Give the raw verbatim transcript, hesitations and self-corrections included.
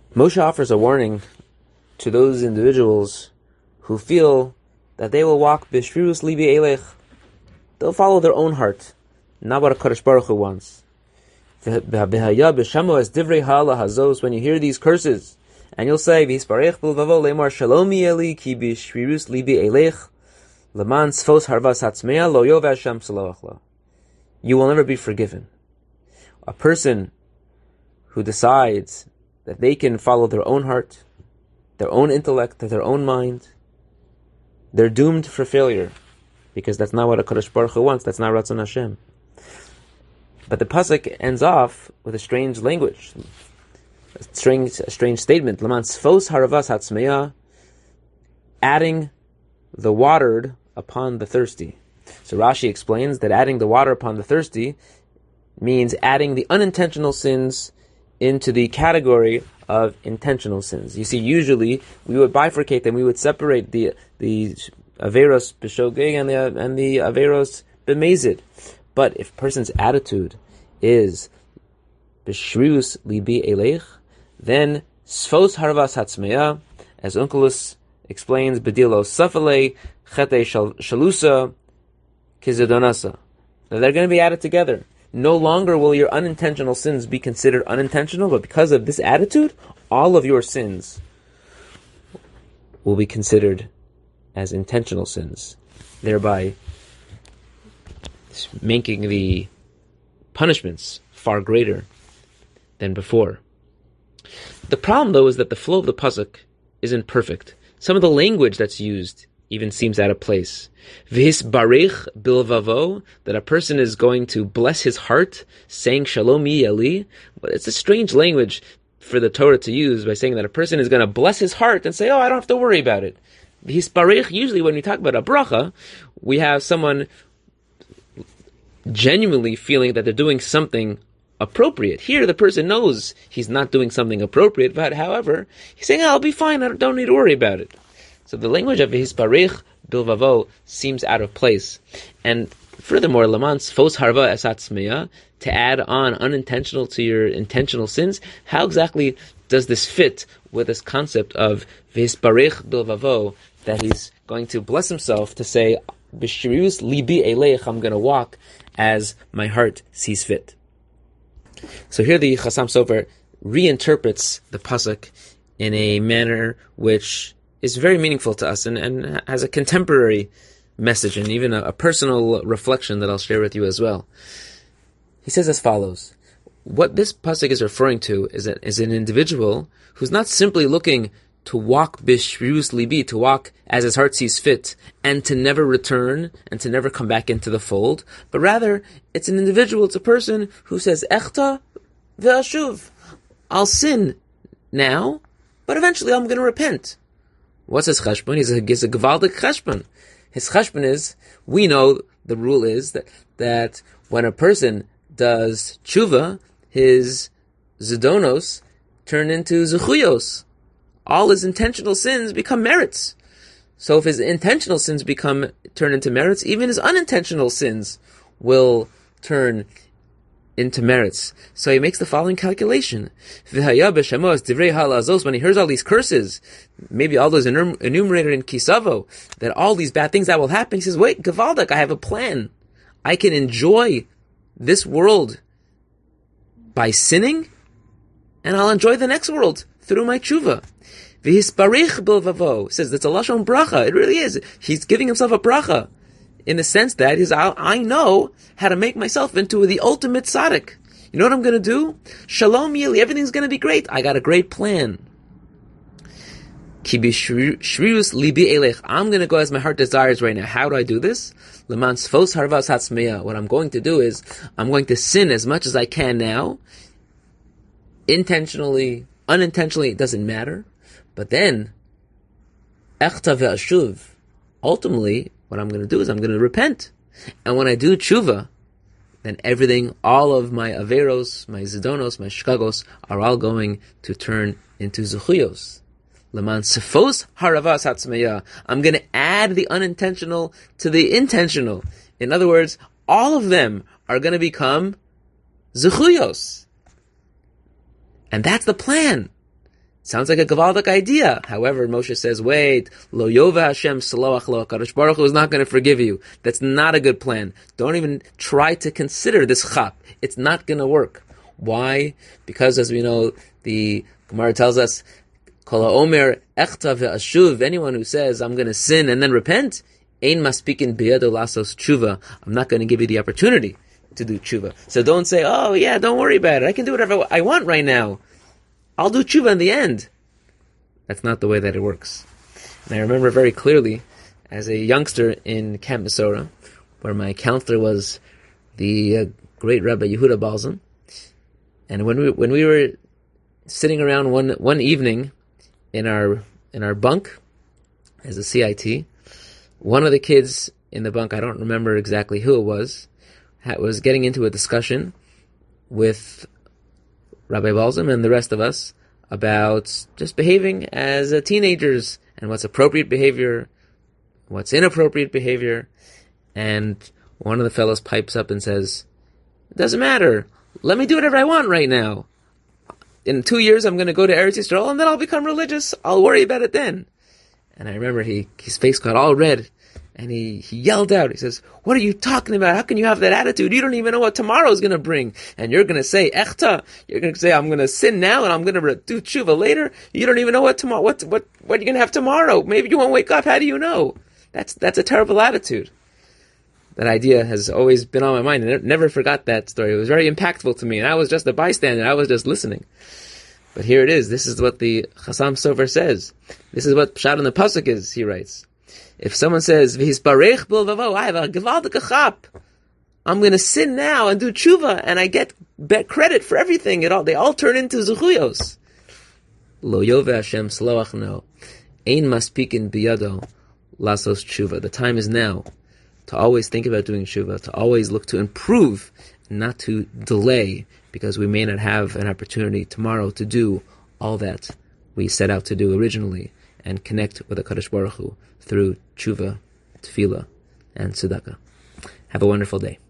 Moshe offers a warning to those individuals who feel that they will walk b'shvirus libi elech. They'll follow their own heart, not what a Kadosh Baruch Hu wants. When you hear these curses, and you'll say, "V'hisparech b'lvavo lemar shalomi eli ki b'shvirus libi elech leman tzfos harvas hatzmeya lo yov Hashem saloach lo." You will never be forgiven. A person who decides that they can follow their own heart, their own intellect, their own mind, they're doomed for failure, because that's not what a Kadosh Baruch Hu wants. That's not Ratzon Hashem. But the pasuk ends off with a strange language, a strange, a strange statement. Laman tzfos haravas hatzmeya, adding the watered upon the thirsty. So Rashi explains that adding the water upon the thirsty means adding the unintentional sins into the category of intentional sins. You see, usually we would bifurcate them. We would separate the the averos b'shogeg and the and the averos b'mezid. But if a person's attitude is b'shrius libi elech, then sfos harvas hatzmeya, as Onkelos explains, bedilo safale chete shalusa kizadonasa. Now they're going to be added together. No longer will your unintentional sins be considered unintentional, but because of this attitude, all of your sins will be considered as intentional sins, thereby making the punishments far greater than before. The problem, though, is that the flow of the pasuk isn't perfect. Some of the language that's used even seems out of place. V'hisbarich bilvavo, that a person is going to bless his heart, saying shalom yeli. But it's a strange language for the Torah to use by saying that a person is going to bless his heart and say, oh, I don't have to worry about it. V'hisbarich, usually when we talk about a bracha, we have someone genuinely feeling that they're doing something appropriate. Here, the person knows he's not doing something appropriate, but however, he's saying, oh, I'll be fine, I don't need to worry about it. So the language of V'hisparich bilvavo seems out of place. And furthermore, Laman's fos harva esatzmeya, to add on unintentional to your intentional sins, how exactly does this fit with this concept of V'hisparich bilvavo, that he's going to bless himself to say, B'shirius libi eleich, I'm going to walk as my heart sees fit. So here the Chassam Sofer reinterprets the pasuk in a manner which is very meaningful to us and, and has a contemporary message and even a, a personal reflection that I'll share with you as well. He says as follows: what this pasuk is referring to is, a, is an individual who's not simply looking to walk b'shvirus libi, to walk as his heart sees fit, and to never return, and to never come back into the fold, but rather, it's an individual, it's a person who says, Echta ve'ashuv, I'll sin now, but eventually I'm going to repent. What's his cheshbon? He's a, he's a gevaldik cheshbon. His cheshbon is, we know the rule is that, that when a person does tshuva, his zidonos turn into zechuyos. All his intentional sins become merits. So if his intentional sins become turn into merits, even his unintentional sins will turn into merits. So he makes the following calculation. When he hears all these curses, maybe all those enumerated in Kisavo, that all these bad things that will happen, he says, wait, Gavaldak, I have a plan. I can enjoy this world by sinning, and I'll enjoy the next world through my tshuva. V'hisparich bilvavo says that's a lashon bracha. It really is. He's giving himself a bracha in the sense that he's, I know how to make myself into the ultimate tzaddik. You know what I'm going to do? Shalom yili. Everything's going to be great. I got a great plan. Ki b'shvirus libi elech. I'm going to go as my heart desires right now. How do I do this? Leman sfos harvas hatzmeya. What I'm going to do is I'm going to sin as much as I can now. Intentionally, unintentionally, it doesn't matter. But then, echta ve'ashuv, ultimately, what I'm going to do is I'm going to repent. And when I do tshuva, then everything, all of my averos, my zidonos, my shkagos, are all going to turn into zuchuyos. Leman sefos haravas hatzmeya. I'm going to add the unintentional to the intentional. In other words, all of them are going to become zuchuyos. And that's the plan. Sounds like a gavaldic idea. However, Moshe says, wait, lo yova Hashem saloach lo, HaKadosh Baruch Hu is not going to forgive you. That's not a good plan. Don't even try to consider this chap. It's not going to work. Why? Because, as we know, the Gemara tells us, Kol ha'omer echta ve'ashuv, anyone who says, I'm going to sin and then repent, ein maspikin biyado lasos tshuva, I'm not going to give you the opportunity to do tshuva. So don't say, oh yeah, don't worry about it. I can do whatever I want right now. I'll do tshuva in the end. That's not the way that it works. And I remember very clearly, as a youngster in Camp Mesorah, where my counselor was the uh, great Rabbi Yehuda Balzan, and when we when we were sitting around one one evening in our in our bunk as a C I T, one of the kids in the bunk, I don't remember exactly who it was, was getting into a discussion with Rabbi Balzam and the rest of us about just behaving as uh, teenagers and what's appropriate behavior, what's inappropriate behavior. And one of the fellows pipes up and says, it doesn't matter. Let me do whatever I want right now. In two years, I'm going to go to Eretz Yisrael and then I'll become religious. I'll worry about it then. And I remember he his face got all red. And he, he yelled out, he says, what are you talking about? How can you have that attitude? You don't even know what tomorrow is going to bring. And you're going to say, echta. You're going to say, I'm going to sin now and I'm going to do tshuva later. You don't even know what tomorrow, what, what, what you're going to have tomorrow. Maybe you won't wake up. How do you know? That's, that's a terrible attitude. That idea has always been on my mind. I never forgot that story. It was very impactful to me. And I was just a bystander. I was just listening. But here it is. This is what the Chassam Sofer says. This is what Pshat in the Pasuk is, he writes. If someone says, "V'hisparech bilvavo," I have a gevaldik chap. I'm going to sin now and do tshuva, and I get credit for everything. It all they all turn into zuchuyos. Lo yove Hashem sloach no, ein maspikin biyado lasos tshuva. The time is now to always think about doing tshuva, to always look to improve, not to delay, because we may not have an opportunity tomorrow to do all that we set out to do originally and connect with the HaKadosh Baruch Hu through tshuva, tefillah, and tzedakah. Have a wonderful day.